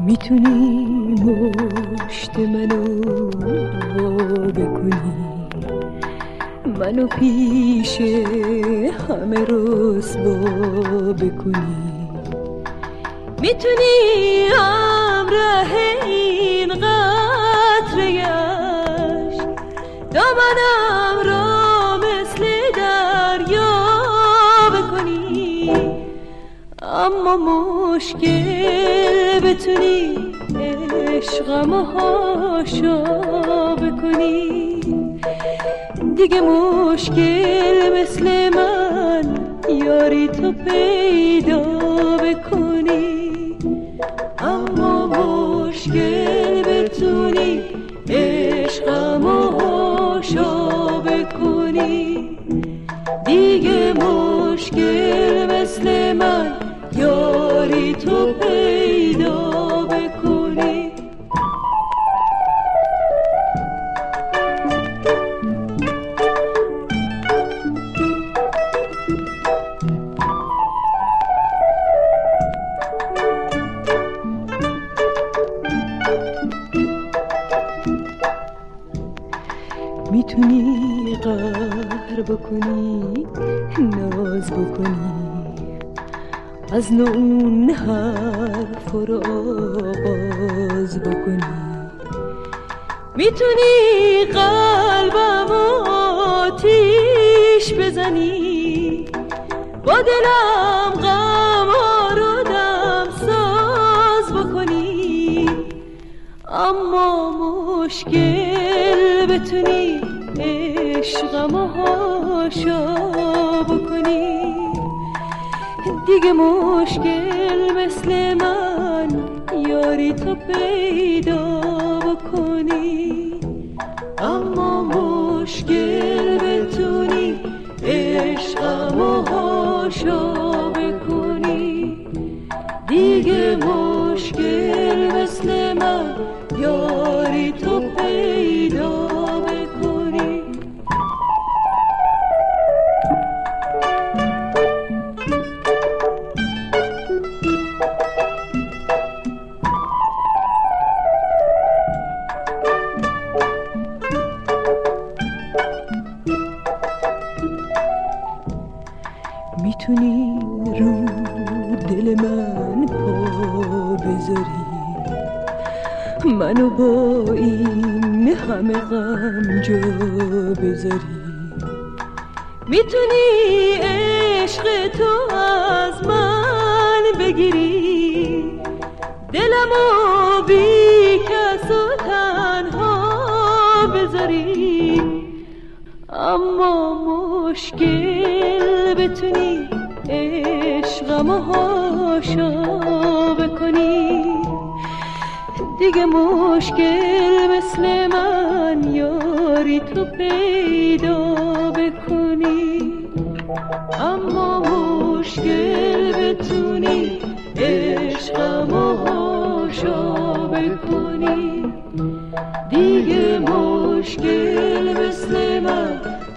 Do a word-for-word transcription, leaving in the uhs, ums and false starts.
میتونی مشت منو وا بکنی، منو پیش همه رسوا بکنی. میتونی همراه این قطره اشک دامنم را مثل دریا بکنی. اما مشکل بتونی عشقمو حاشا بکنی. دیگه مشکل مثل من یاری تو پیدا بکنی. اما مشکل بتونی عشقمو حاشا بکنی. دیگه مشکل مثل من یاری تو پیدا بکنی. میتونی قهر بکنی، ناز بکنی، از نو اون حرف رو آغاز بکنی. میتونی قلبم آتیش بزنی، با دلم غم رو دم ساز بکنی. اما مشکل بتونی عشقمو حاشا بکنی. دیگه مشکل مثل من یاری تو پیدا بکنی. اما مشکل بتونی عشقمو حاشا بکنی. دیگه مشکل مثل من یاری تو پیدا بکنی. میتونی رو دل من پا بذاری، منو با این همه غم جا بذاری. میتونی عشق تو از من بگیری، دلمو بی کس و تنها بذاری. اما مشکل بتونی عشقمو حاشا بکنی. دیگه مشکل مثل من یاری تو پیدا بکنی. اما مشکل بتونی عشقمو حاشا بکنی. دیگه مشکل مثل من